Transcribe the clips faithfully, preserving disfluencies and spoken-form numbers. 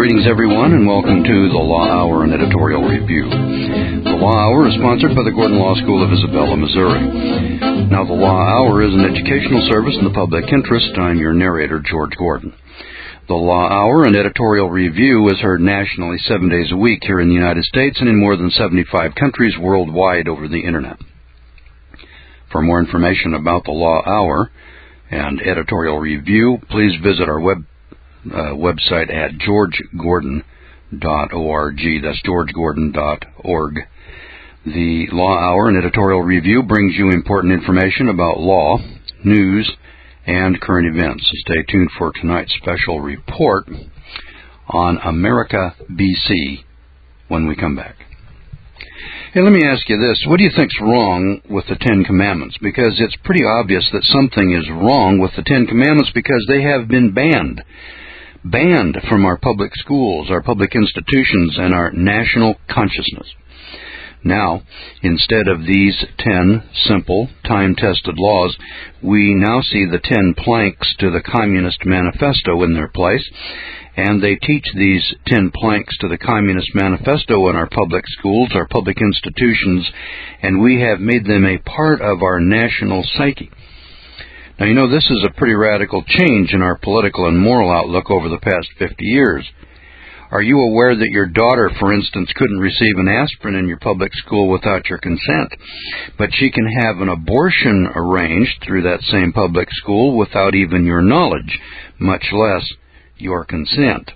Greetings, everyone, and welcome to the Law Hour and Editorial Review. The Law Hour is sponsored by the Gordon Law School of Isabella, Missouri. Now, the Law Hour is an educational service in the public interest. I'm your narrator, George Gordon. The Law Hour and Editorial Review is heard nationally seven days a week here in the United States and in more than seventy-five countries worldwide over the Internet. For more information about the Law Hour and Editorial Review, please visit our web Uh, website at george gordon dot org. That's george gordon dot org. The Law Hour and Editorial Review brings you important information about law, news, and current events. Stay tuned for tonight's special report on America, B C when we come back. Hey, let me ask you this. What do you think's wrong with the Ten Commandments? Because it's pretty obvious that something is wrong with the Ten Commandments because they have been banned. Banned from our public schools, our public institutions, and our national consciousness. Now, instead of these ten simple, time-tested laws, we now see the ten planks to the Communist Manifesto in their place, and they teach these ten planks to the Communist Manifesto in our public schools, our public institutions, and we have made them a part of our national psyche. Now, you know, this is a pretty radical change in our political and moral outlook over the past fifty years. Are you aware that your daughter, for instance, couldn't receive an aspirin in your public school without your consent, but she can have an abortion arranged through that same public school without even your knowledge, much less your consent?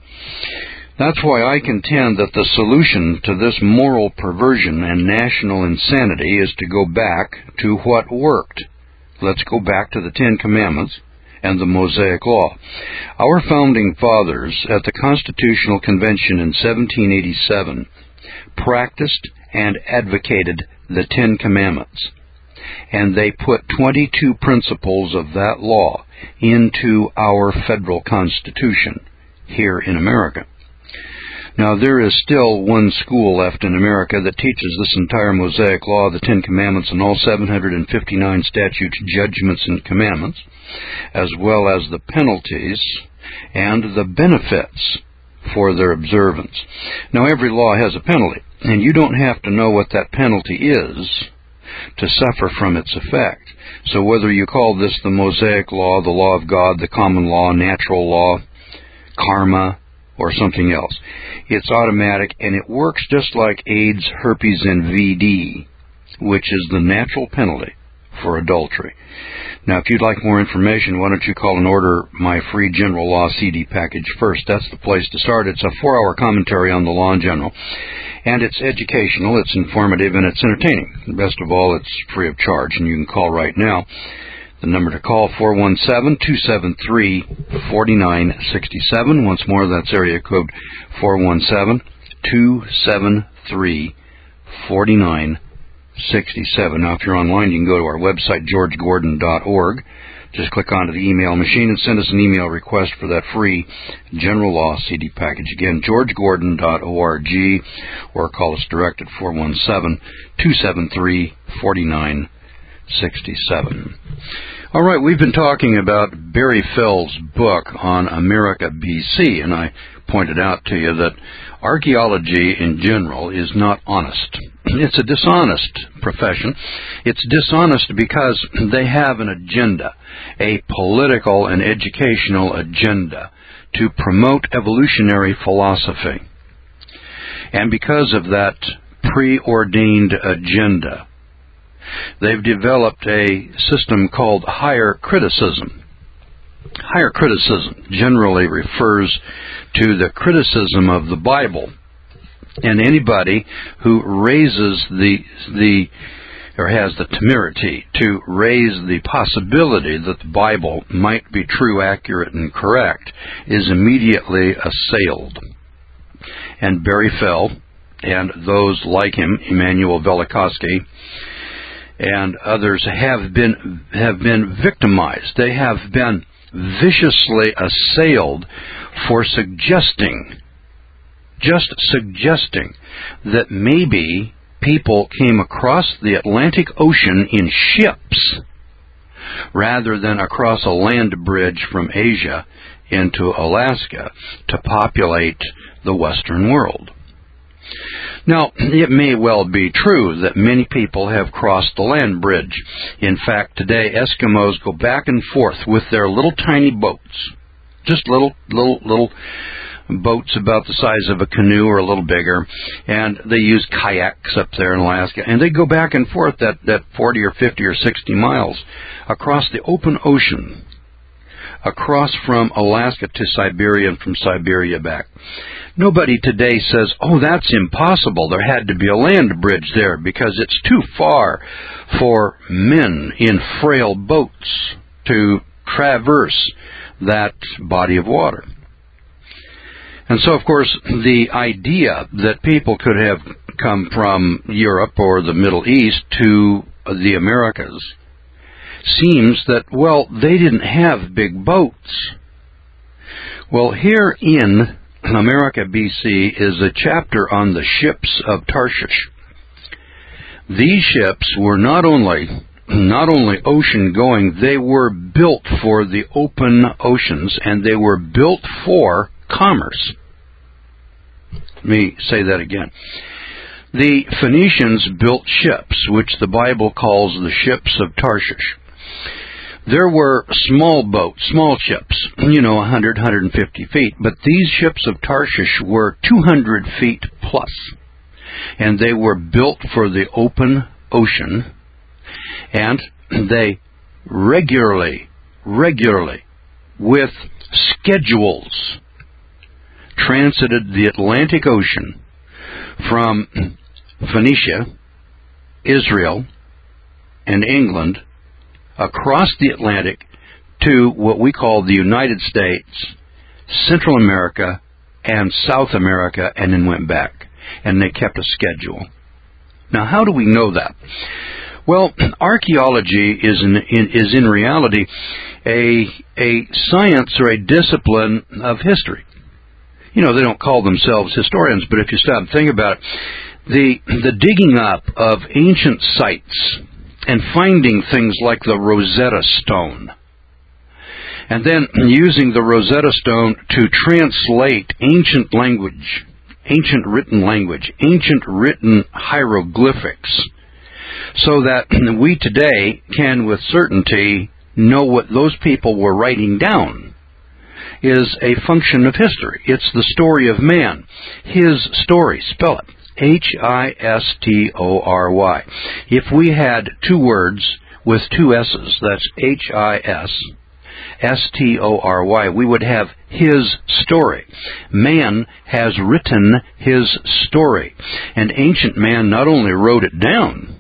That's why I contend that the solution to this moral perversion and national insanity is to go back to what worked. Let's go back to the Ten Commandments and the Mosaic Law. Our founding fathers at the Constitutional Convention in seventeen eighty-seven practiced and advocated the Ten Commandments, and they put twenty-two principles of that law into our federal Constitution here in America. Now, there is still one school left in America that teaches this entire Mosaic Law, the Ten Commandments, and all seven hundred fifty-nine statutes, judgments, and commandments, as well as the penalties and the benefits for their observance. Now, every law has a penalty, and you don't have to know what that penalty is to suffer from its effect. So whether you call this the Mosaic Law, the Law of God, the Common Law, Natural Law, Karma, or something else, it's automatic, and it works just like AIDS, herpes, and V D, which is the natural penalty for adultery. Now, if you'd like more information, why don't you call and order my free General Law C D package first. That's the place to start. It's a four-hour commentary on the law in general, and it's educational, it's informative, and it's entertaining. Best of all, it's free of charge, and you can call right now. The number to call, four one seven, two seven three, four nine six seven. Once more, that's area code four one seven, two seven three, four nine six seven. Now, if you're online, you can go to our website, george gordon dot org. Just click onto the email machine and send us an email request for that free General Law C D package. Again, george gordon dot org, or call us direct at four one seven, two seven three, four nine sixty-seven. All right, we've been talking about Barry Fell's book on America, B C, and I pointed out to you that archaeology in general is not honest. It's a dishonest profession. It's dishonest because they have an agenda, a political and educational agenda to promote evolutionary philosophy. And because of that preordained agenda, they've developed a system called higher criticism. Higher criticism generally refers to the criticism of the Bible, and anybody who raises the the or has the temerity to raise the possibility that the Bible might be true, accurate, and correct is immediately assailed. And Barry Fell and those like him, Immanuel Velikovsky, and others have been have been victimized. They have been viciously assailed for suggesting, just suggesting, that maybe people came across the Atlantic Ocean in ships rather than across a land bridge from Asia into Alaska to populate the Western world. Now, it may well be true that many people have crossed the land bridge. In fact, today Eskimos go back and forth with their little tiny boats, just little, little, little boats about the size of a canoe or a little bigger, and they use kayaks up there in Alaska, and they go back and forth that, that forty or fifty or sixty miles across the open ocean, across from Alaska to Siberia and from Siberia back. Nobody today says, oh, that's impossible. There had to be a land bridge there because it's too far for men in frail boats to traverse that body of water. And so, of course, the idea that people could have come from Europe or the Middle East to the Americas seems that, well, they didn't have big boats. Well, here in America, B C, is a chapter on the ships of Tarshish. These ships were not only not only ocean-going, they were built for the open oceans, and they were built for commerce. Let me say that again. The Phoenicians built ships, which the Bible calls the ships of Tarshish. There were small boats, small ships, you know, one hundred, one hundred fifty feet, but these ships of Tarshish were two hundred feet plus, and they were built for the open ocean, and they regularly, regularly, with schedules, transited the Atlantic Ocean from Phoenicia, Israel, and England across the Atlantic to what we call the United States, Central America, and South America, and then went back. And they kept a schedule. Now, how do we know that? Well, archaeology is in, in, is in reality a, a science or a discipline of history. You know, they don't call themselves historians, but if you stop and think about it, the, the digging up of ancient sites and finding things like the Rosetta Stone, and then using the Rosetta Stone to translate ancient language, ancient written language, ancient written hieroglyphics, so that we today can with certainty know what those people were writing down, is a function of history. It's the story of man. His story, spell it, H I S T O R Y. If we had two words with two S's, that's H I S, S T O R Y, we would have his story. Man has written his story. And ancient man not only wrote it down,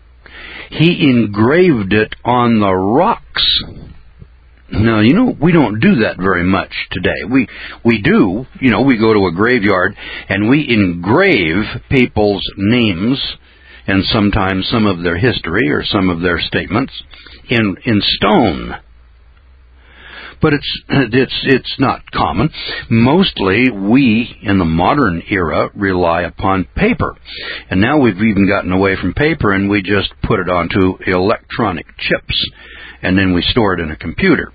he engraved it on the rocks. Now, you know, we don't do that very much today. We we do, you know, we go to a graveyard and we engrave people's names and sometimes some of their history or some of their statements in in stone. But it's it's it's not common. Mostly we, in the modern era, rely upon paper. And now we've even gotten away from paper and we just put it onto electronic chips and then we store it in a computer.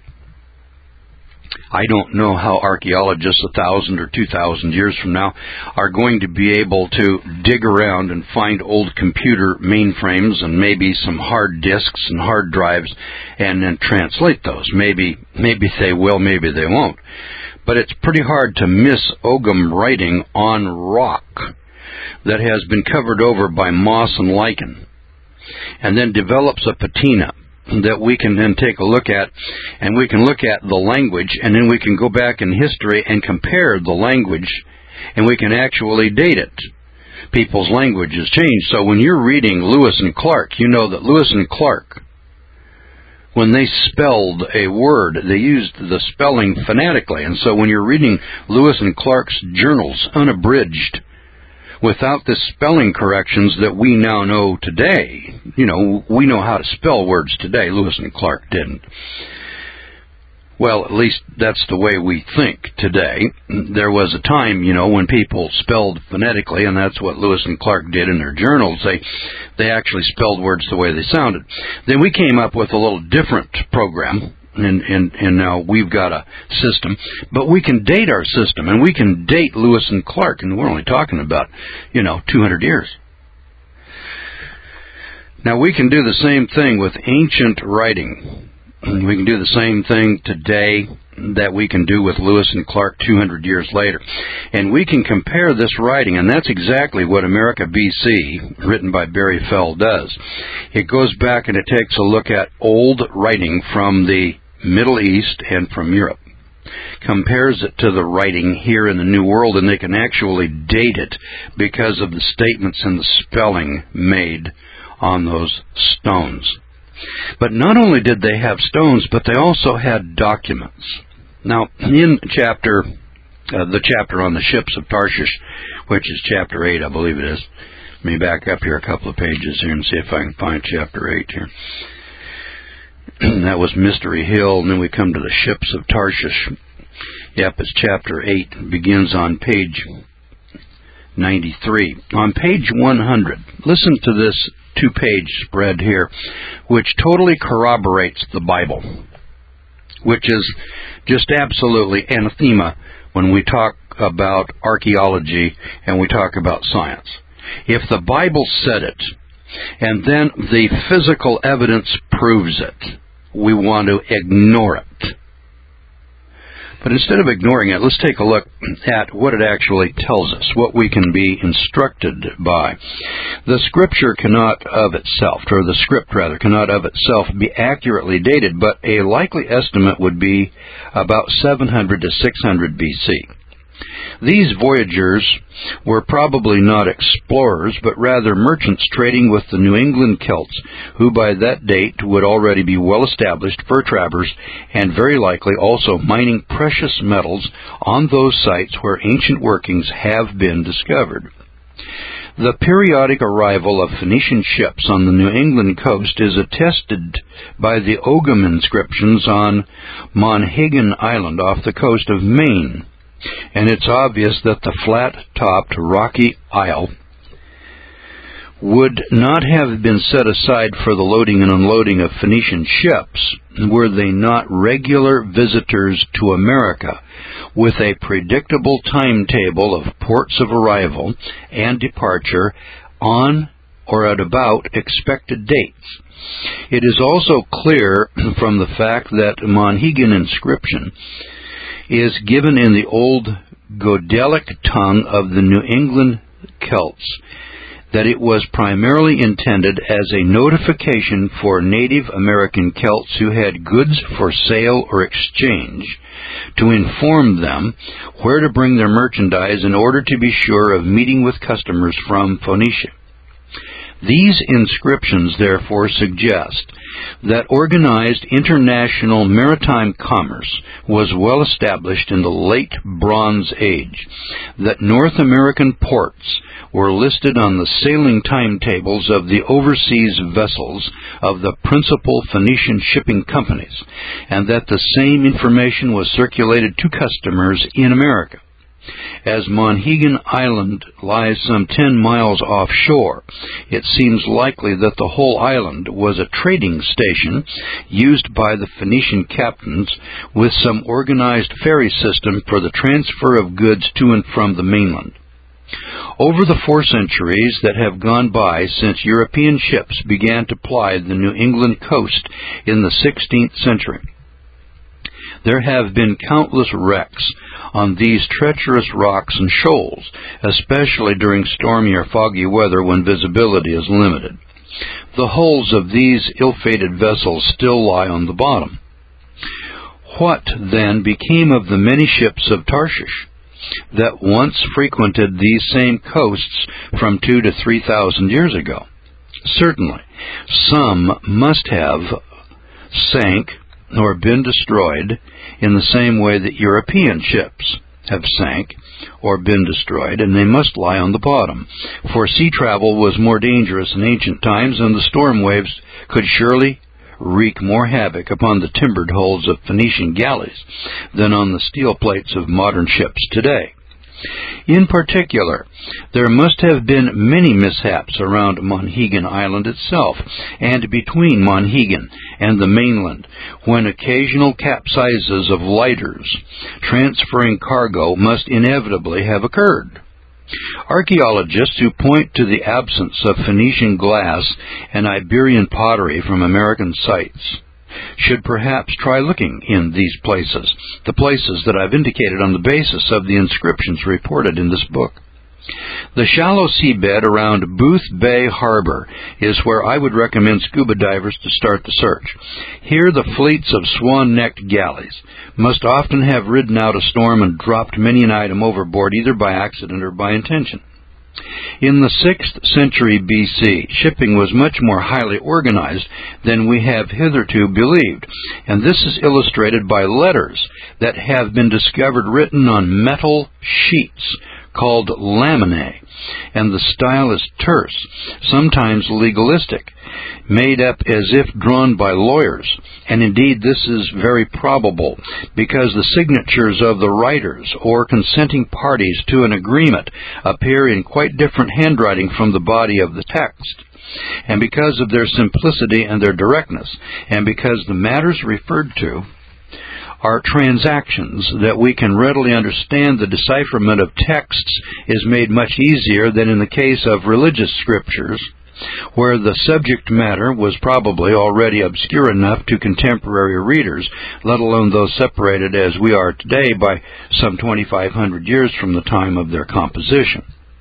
I don't know how archaeologists a thousand or two thousand years from now are going to be able to dig around and find old computer mainframes and maybe some hard disks and hard drives and then translate those. Maybe, maybe they will, maybe they won't. But it's pretty hard to miss Ogham writing on rock that has been covered over by moss and lichen and then develops a patina that we can then take a look at, and we can look at the language, and then we can go back in history and compare the language, and we can actually date it. People's language has changed. So when you're reading Lewis and Clark, you know that Lewis and Clark, when they spelled a word, they used the spelling phonetically. And so when you're reading Lewis and Clark's journals, unabridged, without the spelling corrections that we now know today, you know, we know how to spell words today. Lewis and Clark didn't. Well, at least that's the way we think today. There was a time, you know, when people spelled phonetically, and that's what Lewis and Clark did in their journals. They they actually spelled words the way they sounded. Then we came up with a little different program, and, and, and now we've got a system. But we can date our system, and we can date Lewis and Clark, and we're only talking about, you know, two hundred years. Now, we can do the same thing with ancient writing. We can do the same thing today that we can do with Lewis and Clark two hundred years later. And we can compare this writing, and that's exactly what America B C, written by Barry Fell, does. It goes back and it takes a look at old writing from the Middle East and from Europe, compares it to the writing here in the New World, and they can actually date it because of the statements and the spelling made on those stones. But not only did they have stones, but they also had documents. Now, in chapter, uh, the chapter on the ships of Tarshish, which is chapter eight, I believe it is. Let me back up here a couple of pages here and see if I can find chapter eight here. That was Mystery Hill, and then we come to the ships of Tarshish. Yep, it's chapter eight. It begins on page ninety-three. On page one hundred, listen to this two-page spread here, which totally corroborates the Bible, which is just absolutely anathema when we talk about archaeology and we talk about science. If the Bible said it, and then the physical evidence proves it, we want to ignore it. But instead of ignoring it, let's take a look at what it actually tells us, what we can be instructed by. The scripture cannot of itself, or the script rather, cannot of itself be accurately dated, but a likely estimate would be about seven hundred to six hundred B C. These voyagers were probably not explorers, but rather merchants trading with the New England Celts, who by that date would already be well-established fur trappers and very likely also mining precious metals on those sites where ancient workings have been discovered. The periodic arrival of Phoenician ships on the New England coast is attested by the Ogham inscriptions on Monhegan Island off the coast of Maine. And it's obvious that the flat-topped rocky isle would not have been set aside for the loading and unloading of Phoenician ships were they not regular visitors to America with a predictable timetable of ports of arrival and departure on or at about expected dates. It is also clear from the fact that Monhegan inscription is given in the old Goidelic tongue of the New England Celts, that it was primarily intended as a notification for Native American Celts who had goods for sale or exchange to inform them where to bring their merchandise in order to be sure of meeting with customers from Phoenicia. These inscriptions, therefore, suggest that organized international maritime commerce was well established in the late Bronze Age, that North American ports were listed on the sailing timetables of the overseas vessels of the principal Phoenician shipping companies, and that the same information was circulated to customers in America. As Monhegan Island lies some ten miles offshore, it seems likely that the whole island was a trading station used by the Phoenician captains with some organized ferry system for the transfer of goods to and from the mainland. Over the four centuries that have gone by since European ships began to ply the New England coast in the sixteenth century, there have been countless wrecks on these treacherous rocks and shoals, especially during stormy or foggy weather when visibility is limited. The hulls of these ill-fated vessels still lie on the bottom. What, then, became of the many ships of Tarshish that once frequented these same coasts from two to three thousand years ago? Certainly, some must have sank or been destroyed in the same way that European ships have sank or been destroyed, and they must lie on the bottom, for sea travel was more dangerous in ancient times, and the storm waves could surely wreak more havoc upon the timbered hulls of Phoenician galleys than on the steel plates of modern ships today. In particular, there must have been many mishaps around Monhegan Island itself and between Monhegan and the mainland, when occasional capsizes of lighters transferring cargo must inevitably have occurred. Archaeologists who point to the absence of Phoenician glass and Iberian pottery from American sites should perhaps try looking in these places, the places that I've indicated on the basis of the inscriptions reported in this book. The shallow seabed around Booth Bay Harbor is where I would recommend scuba divers to start the search. Here the fleets of swan-necked galleys must often have ridden out a storm and dropped many an item overboard, either by accident or by intention. In the sixth century B C, shipping was much more highly organized than we have hitherto believed, and this is illustrated by letters that have been discovered written on metal sheets called laminae, and the style is terse, sometimes legalistic, made up as if drawn by lawyers. And indeed this is very probable, because the signatures of the writers or consenting parties to an agreement appear in quite different handwriting from the body of the text. And because of their simplicity and their directness, and because the matters referred to are transactions that we can readily understand, the decipherment of texts is made much easier than in the case of religious scriptures, where the subject matter was probably already obscure enough to contemporary readers, let alone those separated as we are today by some twenty-five hundred years from the time of their composition.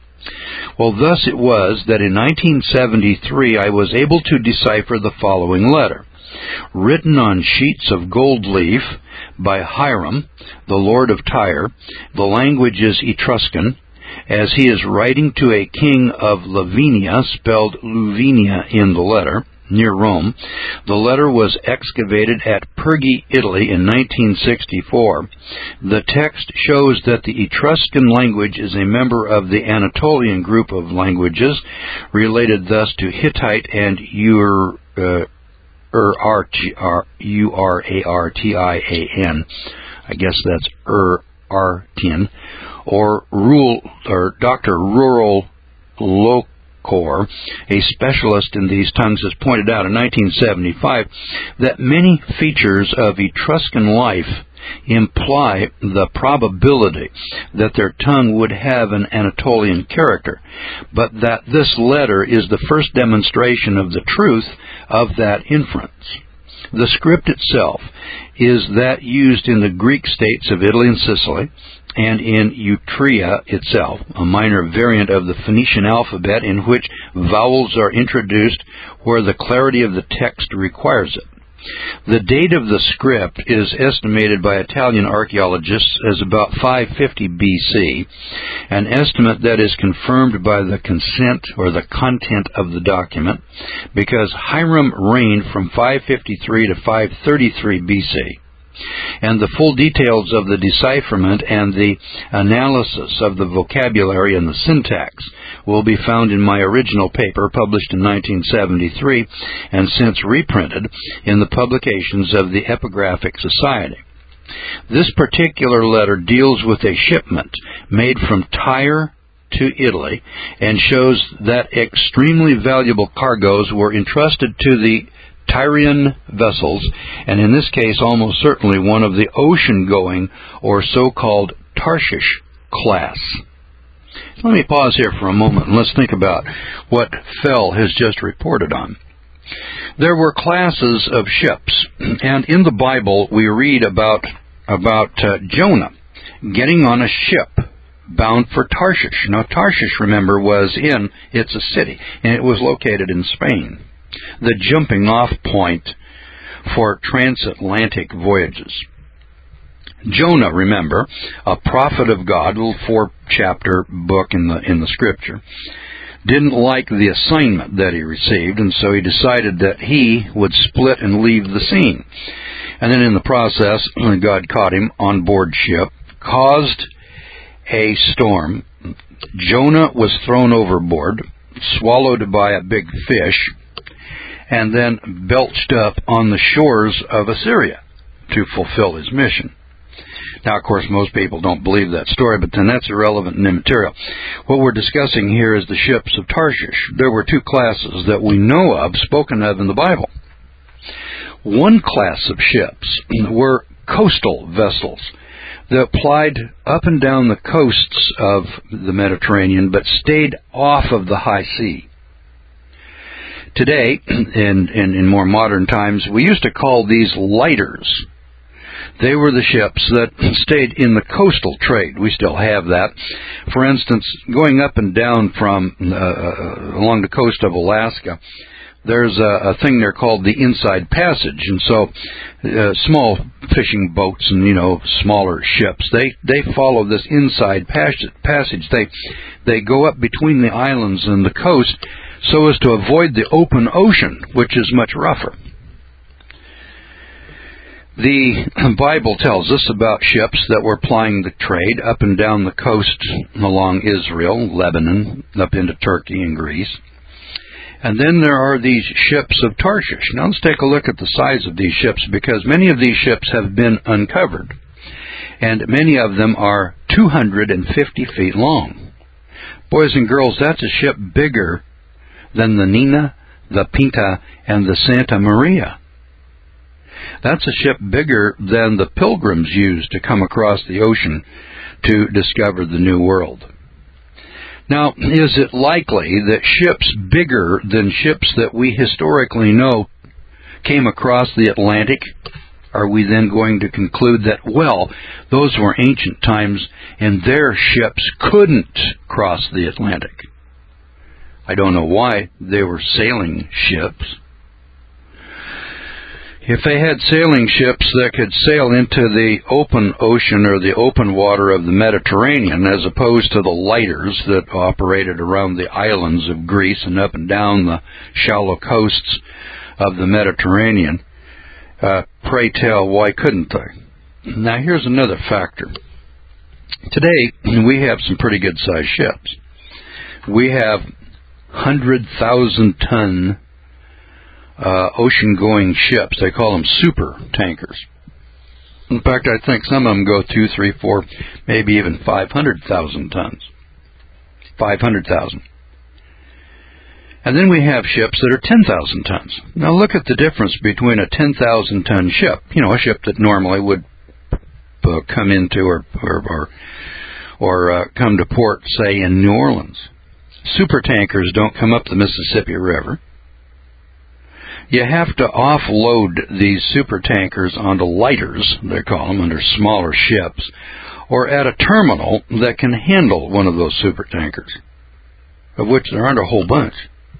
Well, thus it was that in nineteen seventy-three I was able to decipher the following letter, written on sheets of gold leaf by Hiram, the lord of Tyre. The language is Etruscan, as he is writing to a king of Lavinia, spelled Luvinia in the letter, near Rome. The letter was excavated at Pergi, Italy in nineteen sixty-four. The text shows that the Etruscan language is a member of the Anatolian group of languages, related thus to Hittite and Ur... Uh, U R A R T I A N. I guess that's Ur-Artian, or Rule, or Doctor Rural Locor, a specialist in these tongues, has pointed out in nineteen seventy-five that many features of Etruscan life imply the probability that their tongue would have an Anatolian character, but that this letter is the first demonstration of the truth of that inference. The script itself is that used in the Greek states of Italy and Sicily, and in Eutria itself, a minor variant of the Phoenician alphabet in which vowels are introduced where the clarity of the text requires it. The date of the script is estimated by Italian archaeologists as about five fifty B C, an estimate that is confirmed by the consent or the content of the document, because Hiram reigned from five fifty-three to five thirty-three B C. And the full details of the decipherment and the analysis of the vocabulary and the syntax will be found in my original paper published in nineteen seventy-three and since reprinted in the publications of the Epigraphic Society. This particular letter deals with a shipment made from Tyre to Italy and shows that extremely valuable cargoes were entrusted to the Tyrian vessels, and in this case almost certainly one of the ocean-going or so-called Tarshish class. Let me pause here for a moment and let's think about what Fell has just reported on. There were classes of ships, and in the Bible we read about, about uh, Jonah getting on a ship bound for Tarshish. Now Tarshish, remember, was in, it's a city, and it was located in Spain, the jumping off point for transatlantic voyages. Jonah, remember, a prophet of God, a little four-chapter book in the in the Scripture, didn't like the assignment that he received, and so he decided that he would split and leave the scene. And then in the process, God caught him on board ship, caused a storm. Jonah was thrown overboard, swallowed by a big fish, and then belched up on the shores of Assyria to fulfill his mission. Now, of course, most people don't believe that story, but then that's irrelevant and immaterial. What we're discussing here is the ships of Tarshish. There were two classes that we know of, spoken of in the Bible. One class of ships were coastal vessels that plied up and down the coasts of the Mediterranean, but stayed off of the high sea. Today, in, in, in more modern times, we used to call these lighters. They were the ships that stayed in the coastal trade. We still have that. For instance, going up and down from uh, along the coast of Alaska, there's a, a thing there called the Inside Passage, and so uh, small fishing boats and, you know, smaller ships, they they follow this Inside Passage. They they go up between the islands and the coast so as to avoid the open ocean, which is much rougher. The Bible tells us about ships that were plying the trade up and down the coast along Israel, Lebanon, up into Turkey and Greece. And then there are these ships of Tarshish. Now let's take a look at the size of these ships, because many of these ships have been uncovered, and many of them are two hundred fifty feet long. Boys and girls, that's a ship bigger than the Nina, the Pinta, and the Santa Maria. That's a ship bigger than the pilgrims used to come across the ocean to discover the New World. Now, is it likely that ships bigger than ships that we historically know came across the Atlantic? Are we then going to conclude that, well, those were ancient times and their ships couldn't cross the Atlantic? I don't know why. They were sailing ships. If they had sailing ships that could sail into the open ocean or the open water of the Mediterranean, as opposed to the lighters that operated around the islands of Greece and up and down the shallow coasts of the Mediterranean, uh, pray tell, why couldn't they? Now, here's another factor. Today, we have some pretty good-sized ships. We have one hundred thousand ton Uh, ocean-going ships. They call them super tankers. In fact, I think some of them go two, three, four, maybe even five hundred thousand tons. five hundred thousand. And then we have ships that are ten thousand tons. Now look at the difference between a ten thousand ton ship, you know, a ship that normally would uh, come into or or or, or uh, come to port, say, in New Orleans. Super tankers don't come up the Mississippi River. You have to offload these super tankers onto lighters, they call them, under smaller ships, or at a terminal that can handle one of those super tankers, of which there aren't a whole bunch.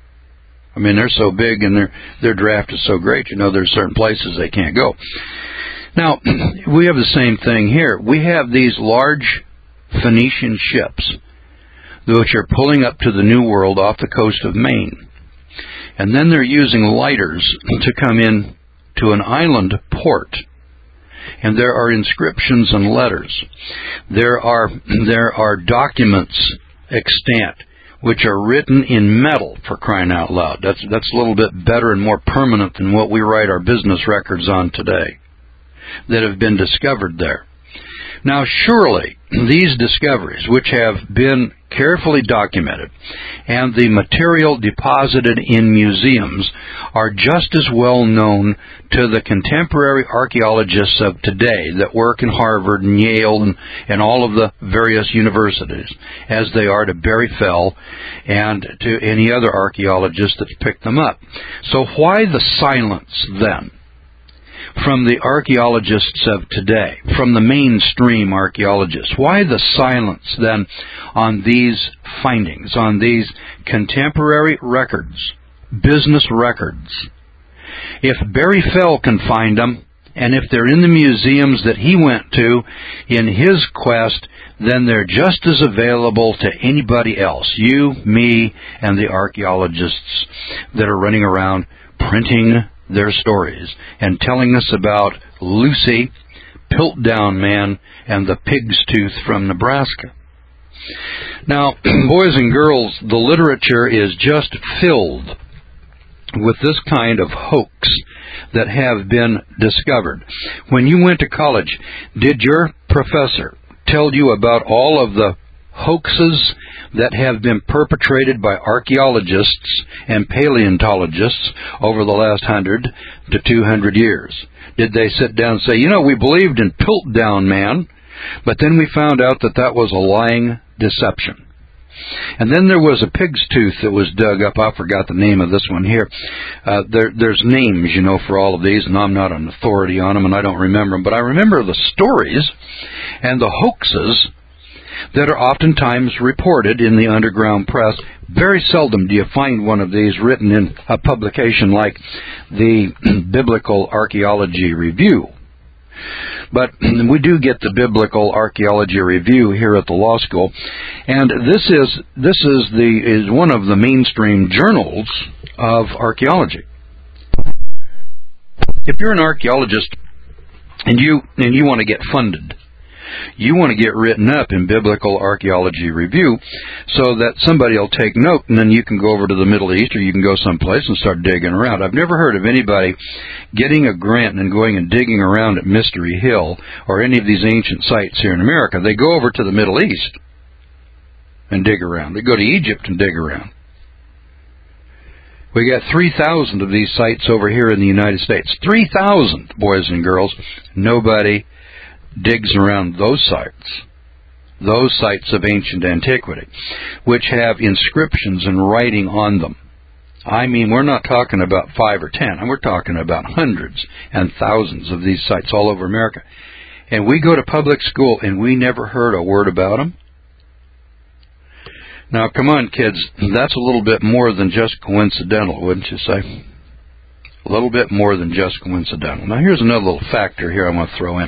I mean, they're so big and their their draft is so great, you know, there's certain places they can't go. Now, we have the same thing here. We have these large Phoenician ships, which are pulling up to the New World off the coast of Maine. And then they're using lighters to come in to an island port. And there are inscriptions and letters. There are there are documents extant which are written in metal, for crying out loud. That's that's a little bit better and more permanent than what we write our business records on today, that have been discovered there. Now, surely these discoveries, which have been carefully documented, and the material deposited in museums, are just as well known to the contemporary archaeologists of today that work in Harvard and Yale and, and all of the various universities as they are to Barry Fell and to any other archaeologist that's picked them up. So why the silence then from the archaeologists of today, from the mainstream archaeologists? Why the silence then on these findings, on these contemporary records, business records? If Barry Fell can find them, and if they're in the museums that he went to in his quest, then they're just as available to anybody else, you, me, and the archaeologists that are running around printing their stories and telling us about Lucy, Piltdown Man, and the Pig's Tooth from Nebraska. Now, boys and girls, the literature is just filled with this kind of hoax that have been discovered. When you went to college, did your professor tell you about all of the hoaxes that have been perpetrated by archaeologists and paleontologists over the last hundred to two hundred years? Did they sit down and say, you know, we believed in Piltdown Man, but then we found out that that was a lying deception? And then there was a pig's tooth that was dug up. I forgot the name of this one here. Uh, there, there's names, you know, for all of these, and I'm not an authority on them, and I don't remember them. But I remember the stories and the hoaxes that are oftentimes reported in the underground press. Very seldom do you find one of these written in a publication like the Biblical Archaeology Review. But we do get the Biblical Archaeology Review here at the law school, and this is this is the is one of the mainstream journals of archaeology. If you're an archaeologist and you and you want to get funded, you want to get written up in Biblical Archaeology Review so that somebody will take note, and then you can go over to the Middle East or you can go someplace and start digging around. I've never heard of anybody getting a grant and going and digging around at Mystery Hill or any of these ancient sites here in America. They go over to the Middle East and dig around. They go to Egypt and dig around. We got three thousand of these sites over here in the United States. three thousand, boys and girls. Nobody digs around those sites, those sites of ancient antiquity, which have inscriptions and writing on them. I mean, we're not talking about five or ten, we're talking about hundreds and thousands of these sites all over America. And we go to public school and we never heard a word about them. Now, come on, kids, that's a little bit more than just coincidental, wouldn't you say? A little bit more than just coincidental. Now, here's another little factor here I want to throw in.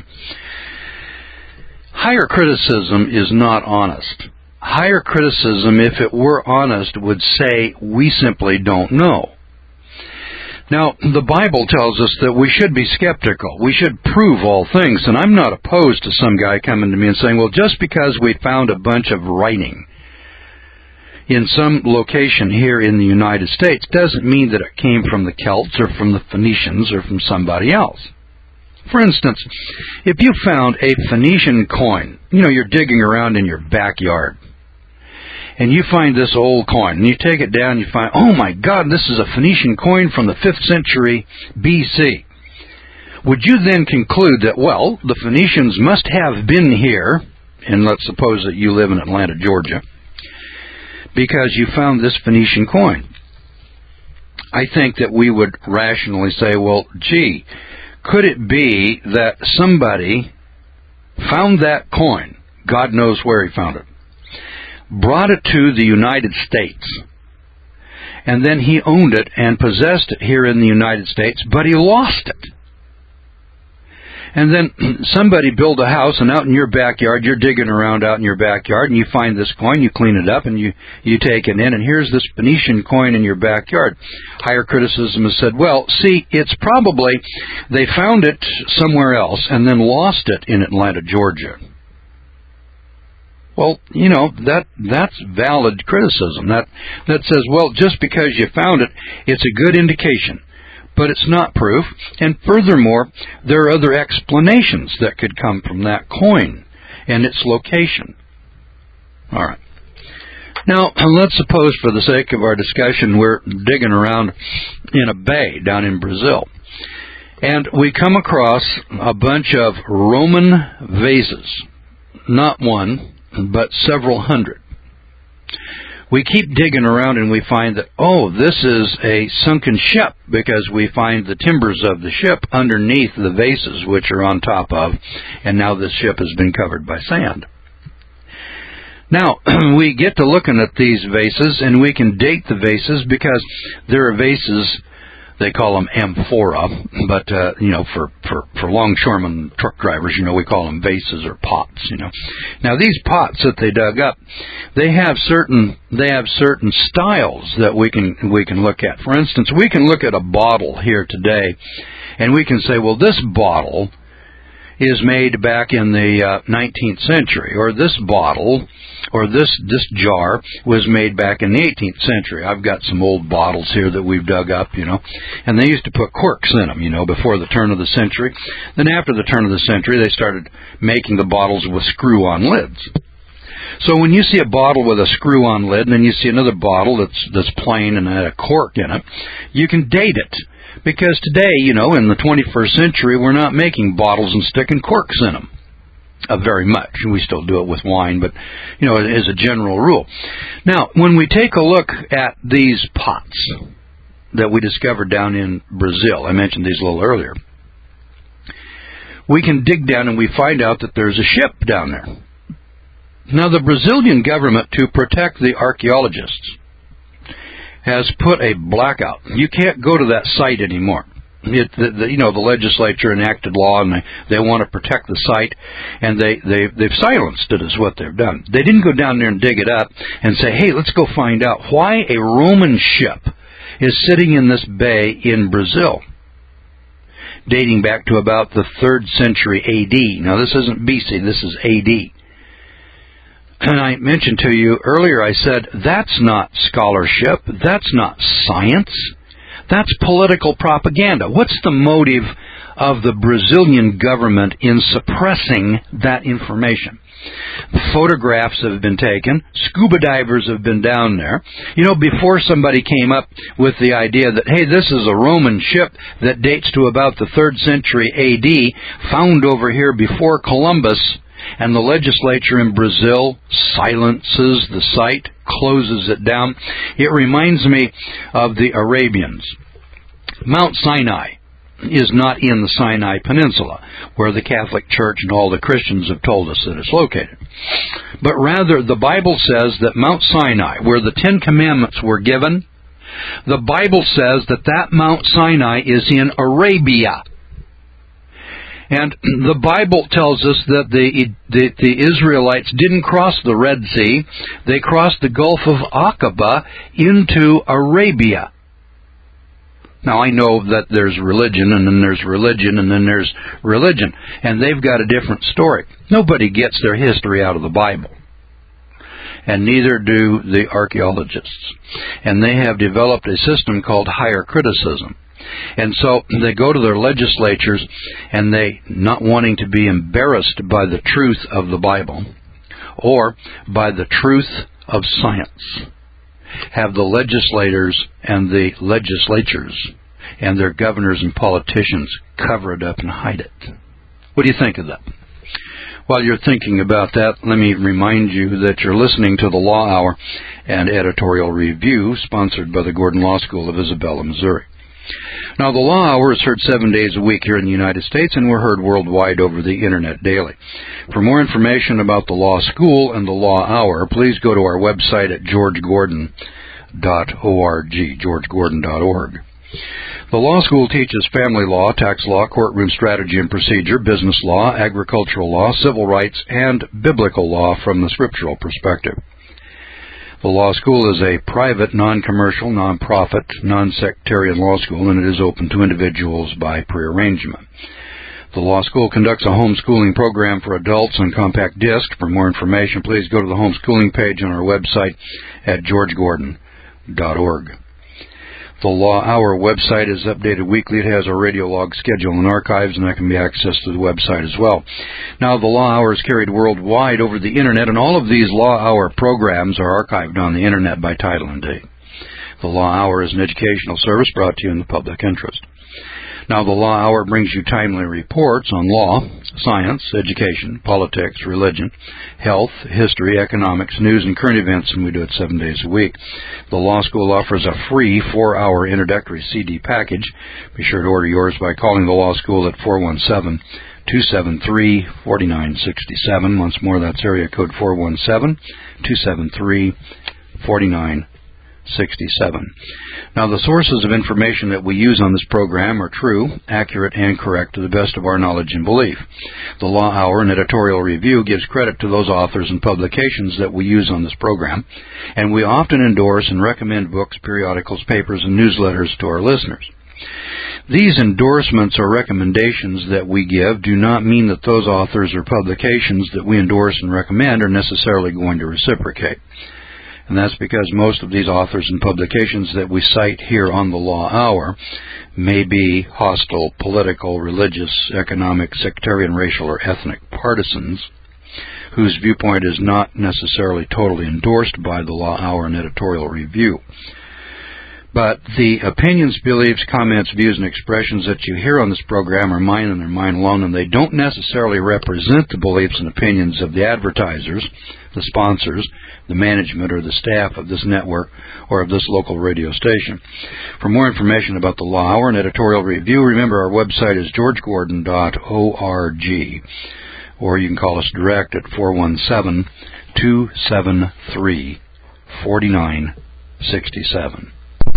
Higher criticism is not honest. Higher criticism, if it were honest, would say, we simply don't know. Now, the Bible tells us that we should be skeptical. We should prove all things. And I'm not opposed to some guy coming to me and saying, well, just because we found a bunch of writing in some location here in the United States doesn't mean that it came from the Celts or from the Phoenicians or from somebody else. For instance, if you found a Phoenician coin, you know, you're digging around in your backyard, and you find this old coin, and you take it down, you find, oh my God, this is a Phoenician coin from the fifth century B C. Would you then conclude that, well, the Phoenicians must have been here, and let's suppose that you live in Atlanta, Georgia, because you found this Phoenician coin? I think that we would rationally say, well, gee, could it be that somebody found that coin, God knows where he found it, brought it to the United States, and then he owned it and possessed it here in the United States, but he lost it? And then somebody built a house, and out in your backyard, you're digging around out in your backyard, and you find this coin, you clean it up, and you, you take it in, and here's this Phoenician coin in your backyard. Higher criticism has said, well, see, it's probably they found it somewhere else and then lost it in Atlanta, Georgia. Well, you know, that that's valid criticism. That that says, well, just because you found it, it's a good indication. But it's not proof, and furthermore, there are other explanations that could come from that coin and its location. All right. Now, let's suppose, for the sake of our discussion, we're digging around in a bay down in Brazil, and we come across a bunch of Roman vases, not one, but several hundred. We keep digging around and we find that, oh, this is a sunken ship, because we find the timbers of the ship underneath the vases, which are on top of, and now this ship has been covered by sand. Now, we get to looking at these vases, and we can date the vases because there are vases, they call them amphora, but, uh, you know, for, for, for longshoremen truck drivers, you know, we call them vases or pots, you know. Now, these pots that they dug up, they have certain, they have certain styles that we can, we can look at. For instance, we can look at a bottle here today, and we can say, well, this bottle is made back in the uh, nineteenth century, or this bottle, or this this jar was made back in the eighteenth century. I've got some old bottles here that we've dug up, you know, and they used to put corks in them, you know, before the turn of the century. Then after the turn of the century, they started making the bottles with screw-on lids. So when you see a bottle with a screw-on lid, and then you see another bottle that's that's plain and had a cork in it, you can date it. Because today, you know, in the twenty-first century, we're not making bottles and sticking corks in them uh, very much. We still do it with wine, but, you know, as a general rule. Now, when we take a look at these pots that we discovered down in Brazil, I mentioned these a little earlier, we can dig down and we find out that there's a ship down there. Now, the Brazilian government, to protect the archaeologists, has put a blackout. You can't go to that site anymore. It, the, the, you know, the legislature enacted law, and they, they want to protect the site, and they, they, they've silenced it is what they've done. They didn't go down there and dig it up and say, hey, let's go find out why a Roman ship is sitting in this bay in Brazil, dating back to about the third century A D. Now, this isn't B C, this is A D. And I mentioned to you earlier, I said, that's not scholarship, that's not science, that's political propaganda. What's the motive of the Brazilian government in suppressing that information? Photographs have been taken, scuba divers have been down there. You know, before somebody came up with the idea that, hey, this is a Roman ship that dates to about the third century A D, found over here before Columbus, and the legislature in Brazil silences the site, closes it down. It reminds me of the Arabians. Mount Sinai is not in the Sinai Peninsula, where the Catholic Church and all the Christians have told us that it's located. But rather, the Bible says that Mount Sinai, where the Ten Commandments were given, the Bible says that that Mount Sinai is in Arabia. And the Bible tells us that the, the the Israelites didn't cross the Red Sea. They crossed the Gulf of Aqaba into Arabia. Now, I know that there's religion, and then there's religion, and then there's religion. And they've got a different story. Nobody gets their history out of the Bible. And neither do the archaeologists. And they have developed a system called higher criticism. And so they go to their legislatures, and they, not wanting to be embarrassed by the truth of the Bible or by the truth of science, have the legislators and the legislatures and their governors and politicians cover it up and hide it. What do you think of that? While you're thinking about that, let me remind you that you're listening to the Law Hour and Editorial Review, sponsored by the Gordon Law School of Isabella, Missouri. Now, the Law Hour is heard seven days a week here in the United States, and we're heard worldwide over the Internet daily. For more information about the Law School and the Law Hour, please go to our website at george gordon dot org, george gordon dot org. The Law School teaches family law, tax law, courtroom strategy and procedure, business law, agricultural law, civil rights, and biblical law from the scriptural perspective. The Law School is a private, non-commercial, non-profit, non-sectarian law school, and it is open to individuals by prearrangement. The Law School conducts a homeschooling program for adults on compact disc. For more information, please go to the homeschooling page on our website at george gordon dot org. The Law Hour website is updated weekly. It has a radio log schedule and archives, and that can be accessed through the website as well. Now, the Law Hour is carried worldwide over the Internet, and all of these Law Hour programs are archived on the Internet by title and date. The Law Hour is an educational service brought to you in the public interest. Now, the Law Hour brings you timely reports on law, science, education, politics, religion, health, history, economics, news, and current events, and we do it seven days a week. The Law School offers a free four-hour introductory C D package. Be sure to order yours by calling the Law School at four one seven, two seven three, four nine six seven. Once more, that's area code four one seven, two seven three, four nine sixty-seven. Now, the sources of information that we use on this program are true, accurate, and correct to the best of our knowledge and belief. The Law Hour and Editorial Review gives credit to those authors and publications that we use on this program, and we often endorse and recommend books, periodicals, papers, and newsletters to our listeners. These endorsements or recommendations that we give do not mean that those authors or publications that we endorse and recommend are necessarily going to reciprocate. And that's because most of these authors and publications that we cite here on the Law Hour may be hostile, political, religious, economic, sectarian, racial, or ethnic partisans whose viewpoint is not necessarily totally endorsed by the Law Hour and Editorial Review. But the opinions, beliefs, comments, views, and expressions that you hear on this program are mine and they're mine alone, and they don't necessarily represent the beliefs and opinions of the advertisers, the sponsors, the management, or the staff of this network or of this local radio station. For more information about the Law Hour and Editorial Review, remember our website is george gordon dot org, or you can call us direct at four one seven, two seven three, four nine six seven.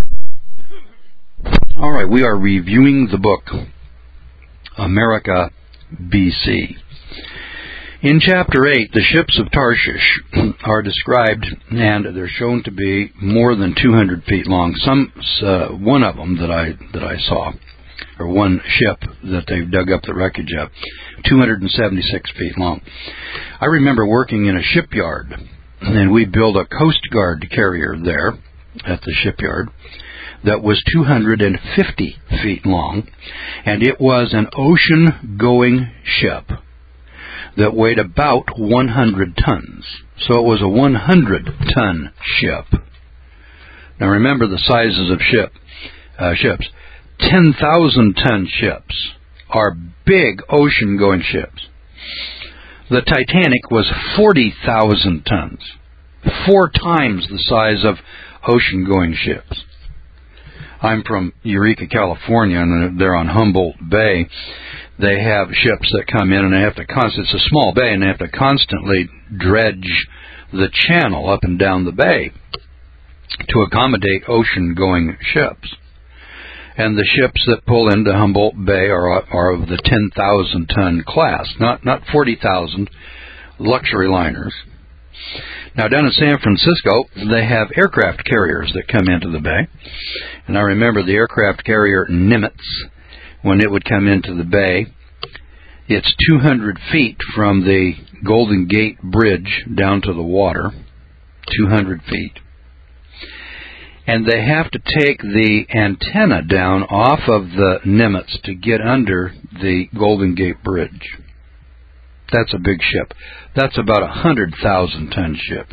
All right, we are reviewing the book America, B C. In Chapter eight, the ships of Tarshish are described, and they're shown to be more than two hundred feet long. Some, uh, one of them that I that I saw, or one ship that they've dug up the wreckage of, two hundred seventy-six feet long. I remember working in a shipyard, and we built a Coast Guard carrier there at the shipyard that was two hundred fifty feet long, and it was an ocean-going ship that weighed about one hundred tons. So it was a one hundred ton ship. Now remember the sizes of ship uh, ships. ten thousand ton ships are big ocean-going ships. The Titanic was forty thousand tons, four times the size of ocean-going ships. I'm from Eureka, California, and they're on Humboldt Bay. They have ships that come in, and they have to constantly, it's a small bay, and they have to constantly dredge the channel up and down the bay to accommodate ocean-going ships. And the ships that pull into Humboldt Bay are, are of the ten thousand ton class, not, not forty thousand luxury liners. Now, down in San Francisco, they have aircraft carriers that come into the bay. And I remember the aircraft carrier Nimitz, when it would come into the bay, it's two hundred feet from the Golden Gate Bridge down to the water, two hundred feet. And they have to take the antenna down off of the Nimitz to get under the Golden Gate Bridge. That's a big ship. That's about a one hundred thousand ton ship.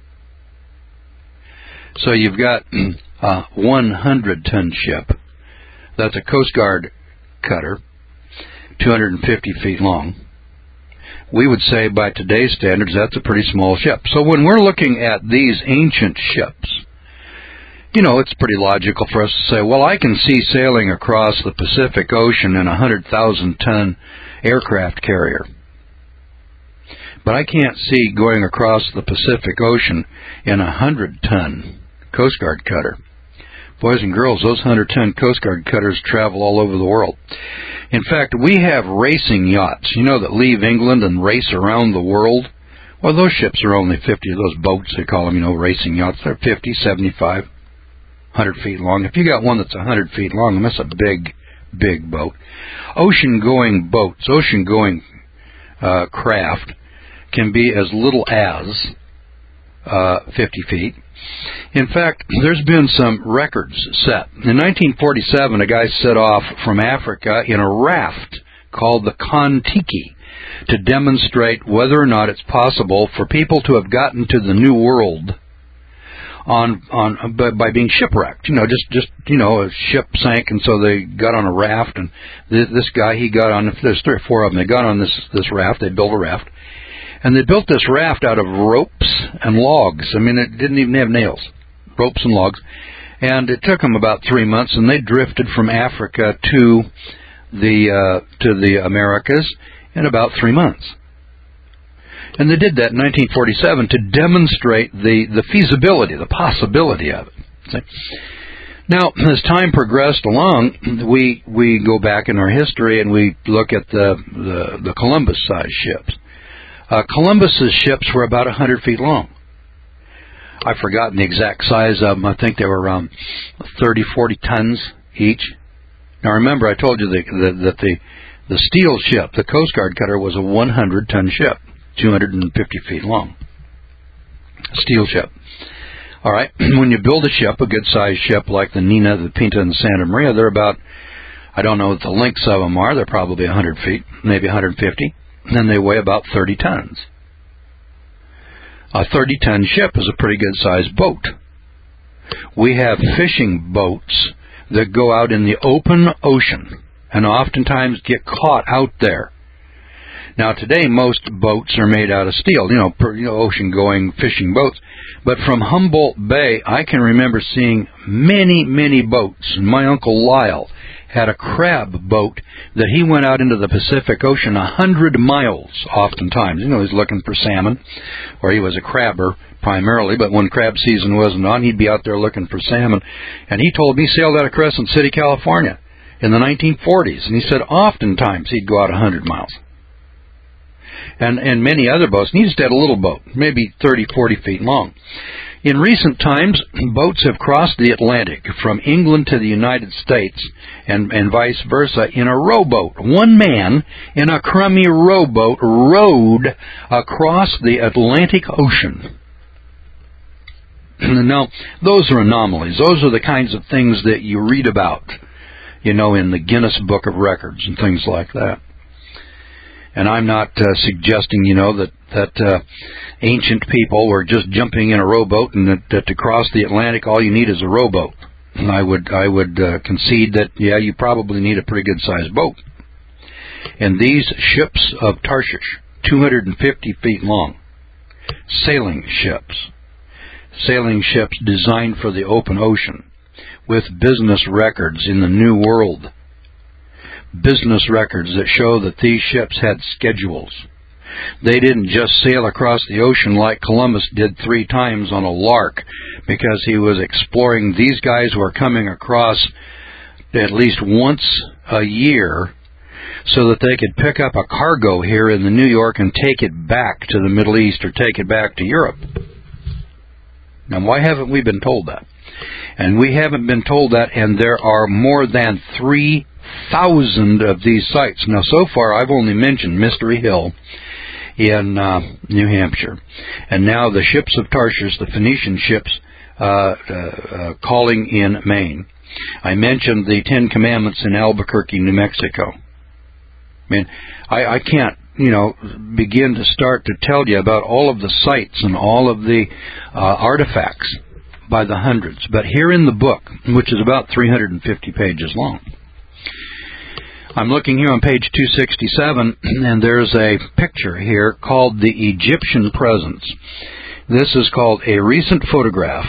So you've got a one hundred ton ship. That's a Coast Guard cutter, two hundred fifty feet long. We would say by today's standards that's a pretty small ship. So when we're looking at these ancient ships, you know, it's pretty logical for us to say, well, I can see sailing across the Pacific Ocean in a one hundred thousand ton aircraft carrier. But I can't see going across the Pacific Ocean in a one hundred ton Coast Guard cutter. Boys and girls, those one hundred ton Coast Guard cutters travel all over the world. In fact, we have racing yachts, you know, that leave England and race around the world. Well, those ships are only fifty, those boats, they call them, you know, racing yachts. They're fifty, seventy-five, one hundred feet long. If you got one that's one hundred feet long, that's a big, big boat. Ocean-going boats, ocean-going uh, craft can be as little as uh, fifty feet. In fact, there's been some records set. In nineteen forty-seven, a guy set off from Africa in a raft called the Kon-Tiki to demonstrate whether or not it's possible for people to have gotten to the New World on on by, by being shipwrecked. You know, just just you know, a ship sank, and so they got on a raft. And this, this guy, he got on. There's three or four of them. They got on this this raft. They built a raft. And they built this raft out of ropes and logs. I mean, it didn't even have nails. Ropes and logs. And it took them about three months, and they drifted from Africa to the uh, to the Americas in about three months. And they did that in nineteen forty-seven to demonstrate the, the feasibility, the possibility of it. See? Now, as time progressed along, we we go back in our history and we look at the the, the Columbus-sized ships. Uh, Columbus's ships were about one hundred feet long. I've forgotten the exact size of them. I think they were around thirty, forty tons each. Now remember, I told you that the, that the the steel ship, the Coast Guard cutter, was a one hundred ton ship, two hundred fifty feet long. Steel ship. All right. When you build a ship, a good-sized ship like the Nina, the Pinta, and the Santa Maria, they're about, I don't know what the lengths of them are. They're probably one hundred feet, maybe one hundred fifty. And then they weigh about thirty tons. A thirty ton ship is a pretty good-sized boat. We have fishing boats that go out in the open ocean and oftentimes get caught out there. Now, today, most boats are made out of steel, you know, per, you know ocean-going fishing boats. But from Humboldt Bay, I can remember seeing many, many boats. My Uncle Lyle had a crab boat that he went out into the Pacific Ocean a hundred miles oftentimes. You know, he's looking for salmon, or he was a crabber primarily, but when crab season wasn't on, he'd be out there looking for salmon. And he told me he sailed out of Crescent City, California in the nineteen forties, and he said oftentimes he'd go out a hundred miles. And, and many other boats. And he just had a little boat, maybe thirty, forty feet long. In recent times, boats have crossed the Atlantic from England to the United States and, and vice versa in a rowboat. One man in a crummy rowboat rowed across the Atlantic Ocean. Now, those are anomalies. Those are the kinds of things that you read about, you know, in the Guinness Book of Records and things like that. And I'm not uh, suggesting, you know, that that uh, ancient people were just jumping in a rowboat, and that, that to cross the Atlantic, all you need is a rowboat. And I would I would uh, concede that, yeah, you probably need a pretty good-sized boat. And these ships of Tarshish, two hundred fifty feet long, sailing ships, sailing ships designed for the open ocean, with business records in the New World. Business records that show that these ships had schedules. They didn't just sail across the ocean like Columbus did three times on a lark because he was exploring. These guys were coming across at least once a year so that they could pick up a cargo here in the New York and take it back to the Middle East or take it back to Europe. Now, why haven't we been told that? And we haven't been told that, and there are more than three thousand of these sites. Now, so far, I've only mentioned Mystery Hill in uh, New Hampshire. And now the ships of Tarshish, the Phoenician ships, uh, uh, uh, calling in Maine. I mentioned the Ten Commandments in Albuquerque, New Mexico. I mean, I, I can't, you know, begin to start to tell you about all of the sites and all of the uh, artifacts by the hundreds. But here in the book, which is about three hundred fifty pages long, I'm looking here on page two sixty-seven, and there's a picture here called the Egyptian Presence. This is called a recent photograph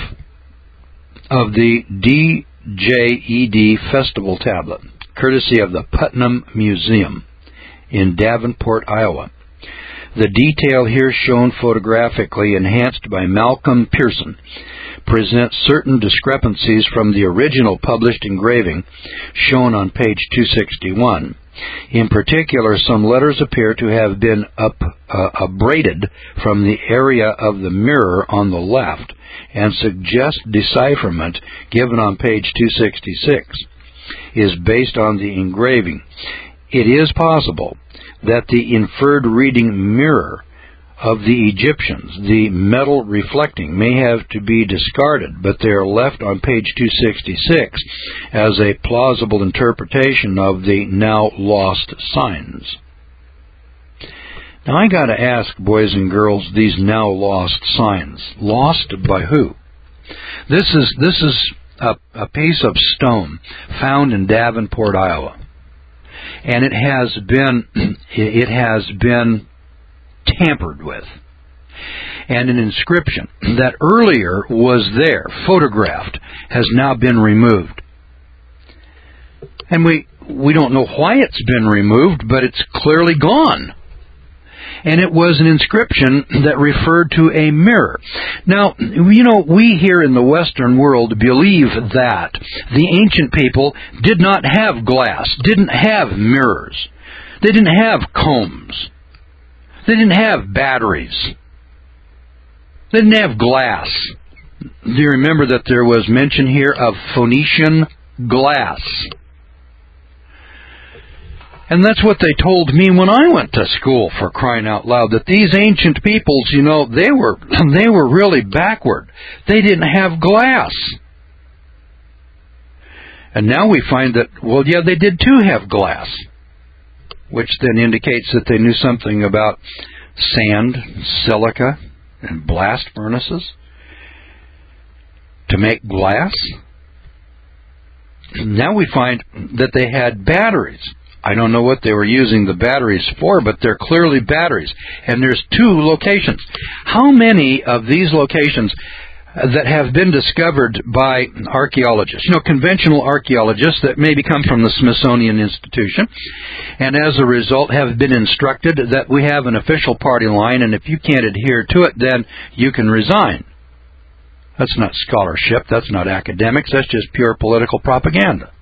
of the D J E D Festival Tablet, courtesy of the Putnam Museum in Davenport, Iowa. The detail here shown photographically, enhanced by Malcolm Pearson, presents certain discrepancies from the original published engraving shown on page two sixty-one. In particular, some letters appear to have been up, uh, abraded from the area of the mirror on the left and suggest decipherment given on page two sixty-six is based on the engraving. It is possible that the inferred reading mirror of the Egyptians, the metal reflecting, may have to be discarded, but they are left on page two sixty-six as a plausible interpretation of the now lost signs. Now I got to ask, boys and girls, these now lost signs, lost by who? This is this is a, a piece of stone found in Davenport, Iowa, and it has been it has been tampered with. And an inscription that earlier was there, photographed, has now been removed. And we we don't know why it's been removed, but it's clearly gone. And it was an inscription that referred to a mirror. Now, you know, we here in the Western world believe that the ancient people did not have glass, didn't have mirrors. They didn't have combs. They didn't have batteries. They didn't have glass. Do you remember that there was mention here of Phoenician glass? And that's what they told me when I went to school, for crying out loud, that these ancient peoples, you know, they were they were really backward. They didn't have glass. And now we find that, well, yeah, they did too have glass, which then indicates that they knew something about sand, silica, and blast furnaces to make glass. Now we find that they had batteries. I don't know what they were using the batteries for, but they're clearly batteries. And there's two locations. How many of these locations that have been discovered by archaeologists, you know, conventional archaeologists that maybe come from the Smithsonian Institution, and as a result have been instructed that we have an official party line, and if you can't adhere to it, then you can resign. That's not scholarship, that's not academics, that's just pure political propaganda.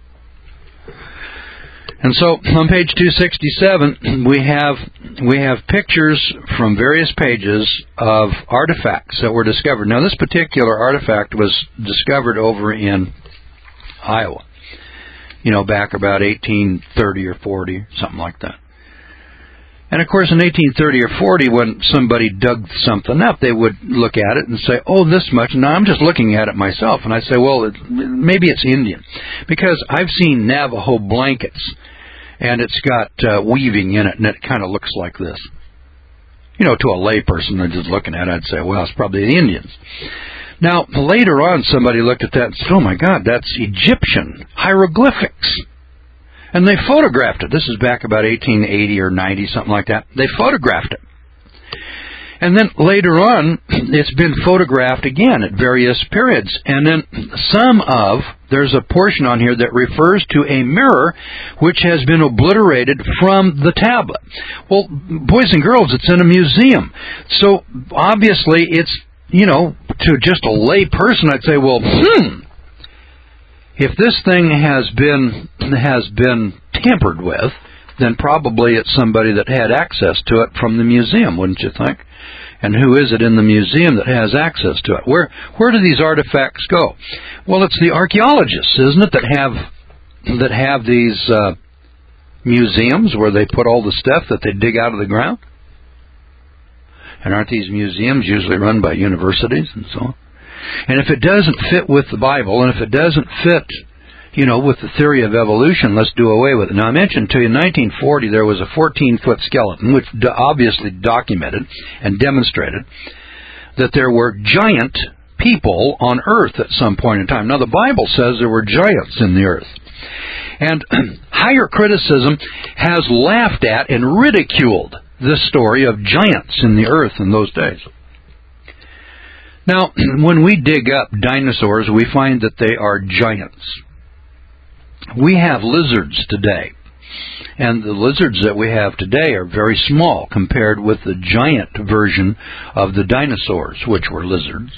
And so on page two sixty-seven, we have we have pictures from various pages of artifacts that were discovered. Now, this particular artifact was discovered over in Iowa, you know, back about eighteen thirty or forty, something like that. And, of course, in eighteen thirty or forty, when somebody dug something up, they would look at it and say, oh, this much. Now, I'm just looking at it myself, and I say, well, it, maybe it's Indian. Because I've seen Navajo blankets, and it's got uh, weaving in it, and it kind of looks like this. You know, to a layperson, I'm just looking at it, I'd say, well, it's probably the Indians. Now, later on, somebody looked at that and said, oh, my God, that's Egyptian hieroglyphics. And they photographed it. This is back about eighteen eighty or ninety, something like that. They photographed it. And then later on, it's been photographed again at various periods. And then some of, there's a portion on here that refers to a mirror which has been obliterated from the tablet. Well, boys and girls, it's in a museum. So obviously it's, you know, to just a lay person, I'd say, well, hmm. If this thing has been has been tampered with, then probably it's somebody that had access to it from the museum, wouldn't you think? And who is it in the museum that has access to it? Where where do these artifacts go? Well, it's the archaeologists, isn't it, that have that have these uh, museums where they put all the stuff that they dig out of the ground? And aren't these museums usually run by universities and so on? And if it doesn't fit with the Bible, and if it doesn't fit, you know, with the theory of evolution, let's do away with it. Now, I mentioned to you in nineteen forty there was a fourteen-foot skeleton, which obviously documented and demonstrated that there were giant people on Earth at some point in time. Now, the Bible says there were giants in the Earth. And higher criticism has laughed at and ridiculed this story of giants in the Earth in those days. Now, when we dig up dinosaurs, we find that they are giants. We have lizards today, and the lizards that we have today are very small compared with the giant version of the dinosaurs, which were lizards.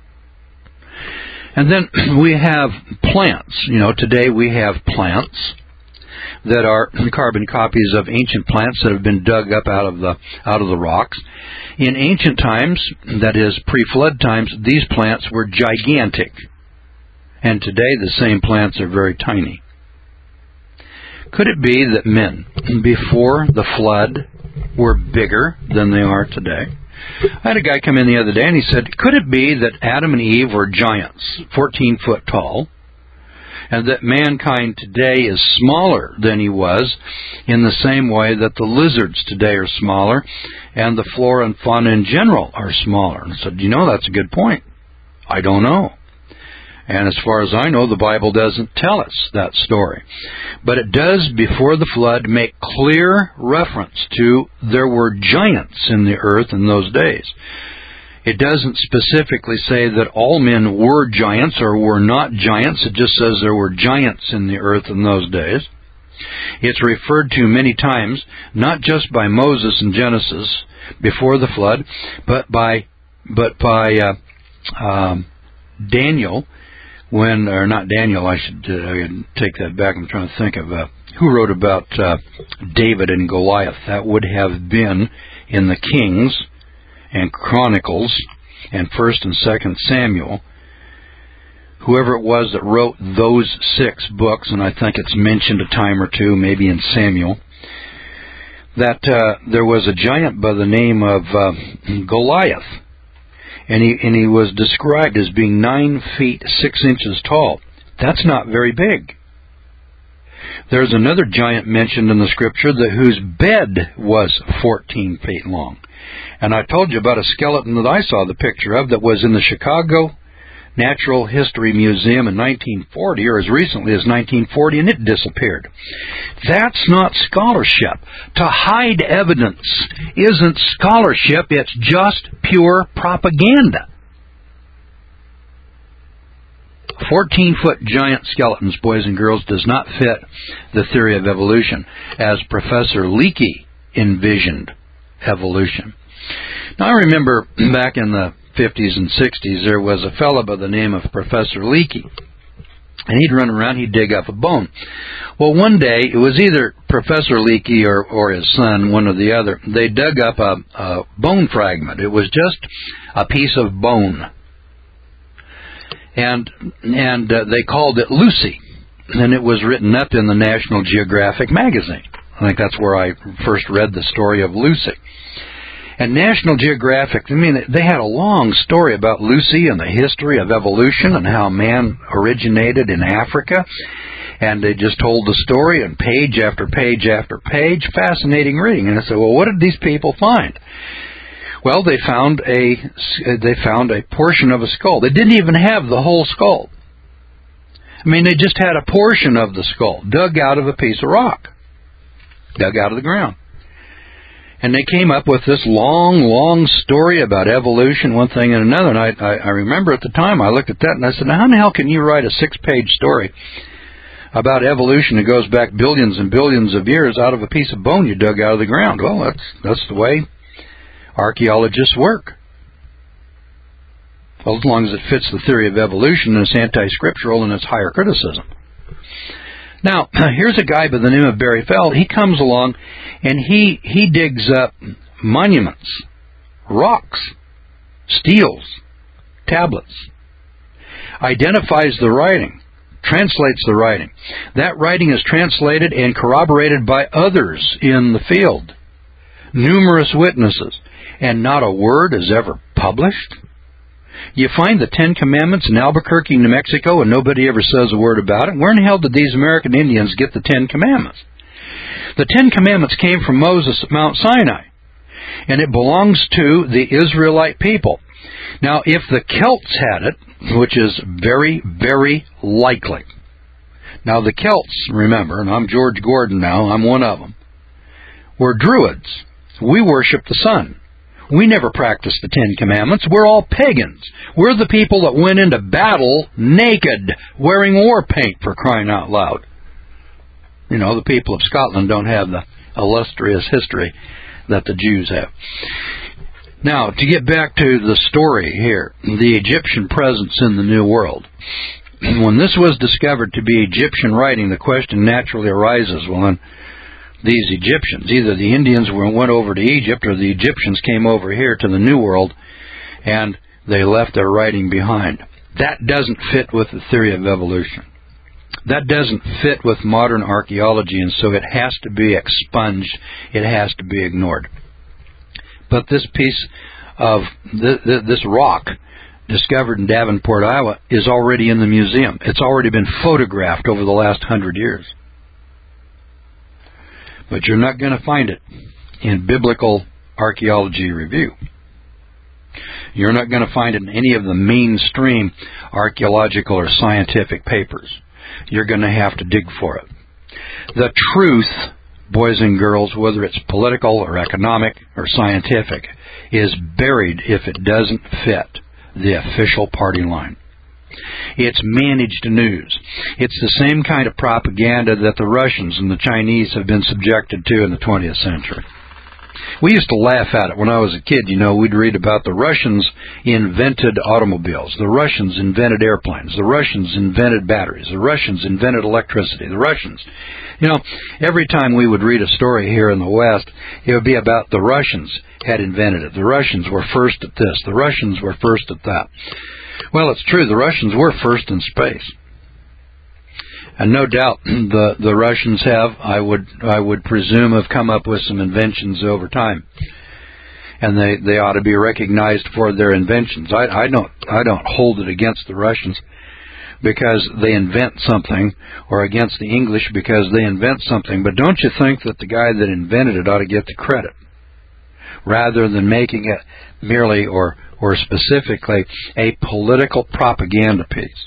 And then we have plants. You know, today we have plants that are carbon copies of ancient plants that have been dug up out of the out of the rocks. In ancient times, that is pre-flood times, these plants were gigantic. And today the same plants are very tiny. Could it be that men before the flood were bigger than they are today? I had a guy come in the other day and he said, could it be that Adam and Eve were giants, fourteen foot tall, and that mankind today is smaller than he was in the same way that the lizards today are smaller and the flora and fauna in general are smaller? And I said, you know, that's a good point. I don't know. And as far as I know, the Bible doesn't tell us that story. But it does, before the flood, make clear reference to there were giants in the earth in those days. It doesn't specifically say that all men were giants or were not giants. It just says there were giants in the earth in those days. It's referred to many times, not just by Moses in Genesis before the flood, but by but by uh, um, Daniel, when, or not Daniel, I should uh, take that back. I'm trying to think of uh, who wrote about uh, David and Goliath. That would have been in the Kings and Chronicles and First and Second Samuel. Whoever it was that wrote those six books, and I think it's mentioned a time or two, maybe in Samuel, that uh, there was a giant by the name of uh, Goliath, and he and he was described as being nine feet six inches tall. That's not very big. There's another giant mentioned in the scripture that whose bed was fourteen feet long. And I told you about a skeleton that I saw the picture of that was in the Chicago Natural History Museum in nineteen forty, or as recently as nineteen forty, and it disappeared. That's not scholarship. To hide evidence isn't scholarship, it's just pure propaganda. fourteen-foot giant skeletons, boys and girls, does not fit the theory of evolution as Professor Leakey envisioned evolution. Now, I remember back in the fifties and sixties, there was a fellow by the name of Professor Leakey, and he'd run around, he'd dig up a bone. Well, one day, it was either Professor Leakey or, or his son, one or the other, they dug up a, a bone fragment. It was just a piece of bone. And and uh, they called it Lucy, and it was written up in the National Geographic magazine. I think that's where I first read the story of Lucy. And National Geographic, I mean, they had a long story about Lucy and the history of evolution and how man originated in Africa. And they just told the story, and page after page after page, fascinating reading. And I said, well, what did these people find? Well, they found a they found a portion of a skull. They didn't even have the whole skull. I mean, they just had a portion of the skull dug out of a piece of rock, dug out of the ground. And they came up with this long, long story about evolution, one thing and another. And I, I, I remember at the time I looked at that and I said, now, how in the hell can you write a six-page story about evolution that goes back billions and billions of years out of a piece of bone you dug out of the ground? Well, that's that's the way archaeologists work. Well, as long as it fits the theory of evolution and it's anti-scriptural and it's higher criticism. Now, here's a guy by the name of Barry Feld. He comes along and he, he digs up monuments, rocks, steels, tablets, identifies the writing, translates the writing. That writing is translated and corroborated by others in the field, numerous witnesses. And not a word is ever published. You find the Ten Commandments in Albuquerque, New Mexico, and nobody ever says a word about it. Where in the hell did these American Indians get the Ten Commandments? The Ten Commandments came from Moses at Mount Sinai, and it belongs to the Israelite people. Now, if the Celts had it, which is very, very likely. Now, the Celts, remember, and I'm George Gordon now, I'm one of them, were Druids. We worship the sun. We never practiced the Ten Commandments. We're all pagans. We're the people that went into battle naked, wearing war paint, for crying out loud. You know, the people of Scotland don't have the illustrious history that the Jews have. Now, to get back to the story here, the Egyptian presence in the New World. When this was discovered to be Egyptian writing, the question naturally arises, well, then, these Egyptians, either the Indians went over to Egypt or the Egyptians came over here to the New World and they left their writing behind. That doesn't fit with the theory of evolution. That doesn't fit with modern archaeology, and so it has to be expunged. It has to be ignored. But this piece of th- th- this rock discovered in Davenport, Iowa, is already in the museum. It's already been photographed over the last hundred years. But you're not going to find it in Biblical Archaeology Review. You're not going to find it in any of the mainstream archaeological or scientific papers. You're going to have to dig for it. The truth, boys and girls, whether it's political or economic or scientific, is buried if it doesn't fit the official party line. It's managed news. It's the same kind of propaganda that the Russians and the Chinese have been subjected to in the twentieth century. We used to laugh at it when I was a kid. You know, we'd read about the Russians invented automobiles. The Russians invented airplanes. The Russians invented batteries. The Russians invented electricity. The Russians. You know, every time we would read a story here in the West, it would be about the Russians had invented it. The Russians were first at this. The Russians were first at that. Well, it's true. The Russians were first in space. And no doubt the, the Russians have, I would I would presume, have come up with some inventions over time. And they, they ought to be recognized for their inventions. I, I don't I don't hold it against the Russians because they invent something, or against the English because they invent something. But don't you think that the guy that invented it ought to get the credit, rather than making it merely or or specifically a political propaganda piece?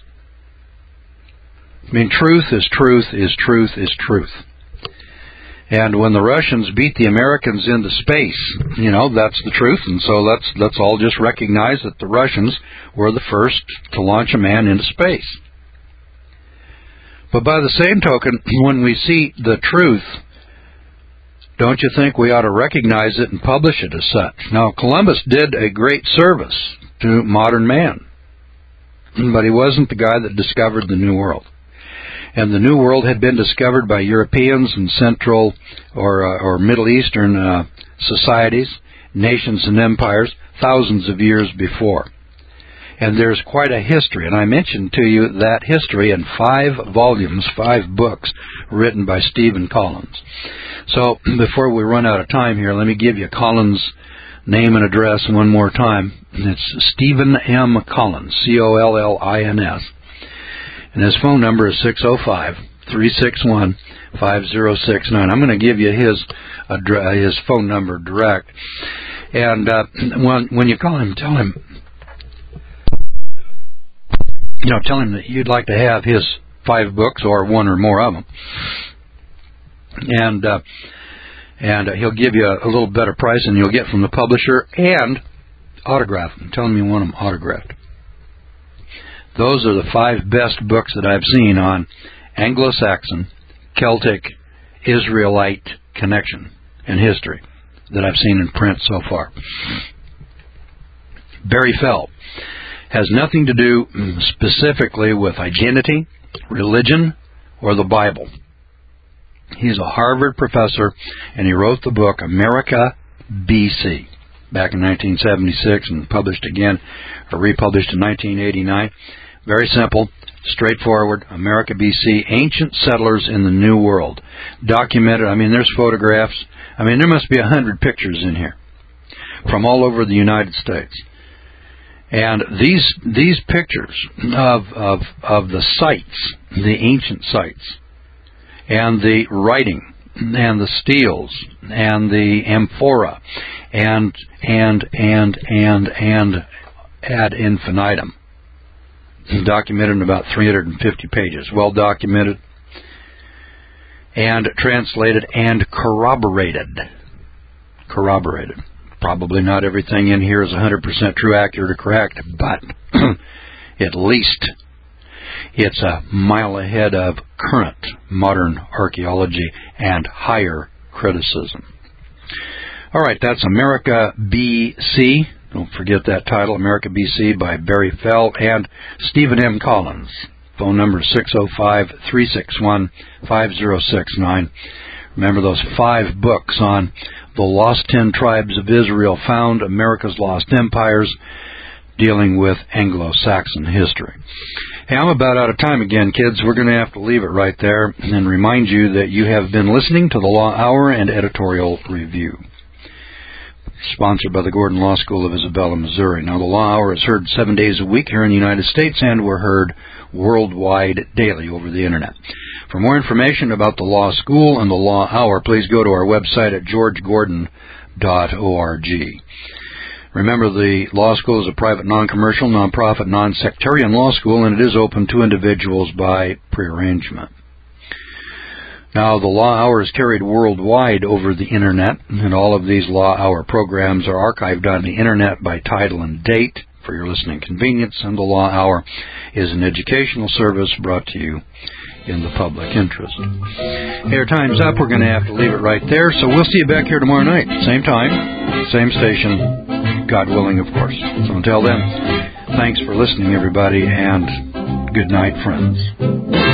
I mean, truth is truth is truth is truth. And when the Russians beat the Americans into space, you know, that's the truth. And so let's let's all just recognize that the Russians were the first to launch a man into space. But by the same token, when we see the truth, don't you think we ought to recognize it and publish it as such? Now, Columbus did a great service to modern man, but he wasn't the guy that discovered the New World. And the New World had been discovered by Europeans and Central or uh, or Middle Eastern uh, societies, nations and empires thousands of years before. And there's quite a history, and I mentioned to you that history in five volumes, five books written by Stephen Collins. So before we run out of time here, let me give you Collins' name and address one more time. It's Stephen M. Collins, C O L L I N S. And his phone number is six oh five, three six one, five oh six nine. I'm going to give you his address, his phone number direct. And uh, when, when you call him, tell him, you know, tell him that you'd like to have his five books or one or more of them. And uh, and uh, he'll give you a, a little better price than you'll get from the publisher, and autograph them. Tell him you want them autographed. Those are the five best books that I've seen on Anglo-Saxon, Celtic, Israelite connection and history that I've seen in print so far. Barry Fell has nothing to do specifically with identity, religion, or the Bible. He's a Harvard professor, and he wrote the book America B C back in nineteen seventy-six and published again, or republished in nineteen eighty-nine. Very simple, straightforward, America B C, ancient settlers in the New World. Documented, I mean, there's photographs. I mean, there must be a hundred pictures in here from all over the United States. And these these pictures of of of the sites, the ancient sites, and the writing, and the steels, and the amphora, and and and and and ad infinitum, documented in about three hundred fifty pages, well documented, and translated and corroborated. Corroborated. Probably not everything in here is one hundred percent true, accurate, or correct, but at least it's a mile ahead of current modern archaeology and higher criticism. All right, that's America B C. Don't forget that title, America B C by Barry Fell and Stephen M. Collins. Phone number six oh five, three six one, five oh six nine. Remember those five books on the Lost Ten Tribes of Israel found, America's Lost Empires, dealing with Anglo-Saxon history. Hey, I'm about out of time again, kids. We're going to have to leave it right there and remind you that you have been listening to the Law Hour and Editorial Review, sponsored by the Gordon Law School of Isabella, Missouri. Now, the Law Hour is heard seven days a week here in the United States, and we're heard worldwide daily over the Internet. For more information about the Law School and the Law Hour, please go to our website at george gordon dot org. Remember, the Law School is a private, non-commercial, non-profit, non-sectarian law school, and it is open to individuals by prearrangement. Now, the Law Hour is carried worldwide over the Internet, and all of these Law Hour programs are archived on the Internet by title and date for your listening convenience, and the Law Hour is an educational service brought to you in the public interest. Hey, our time's up. We're going to have to leave it right there, so we'll see you back here tomorrow night. Same time, same station, God willing, of course. So until then, thanks for listening, everybody, and good night, friends.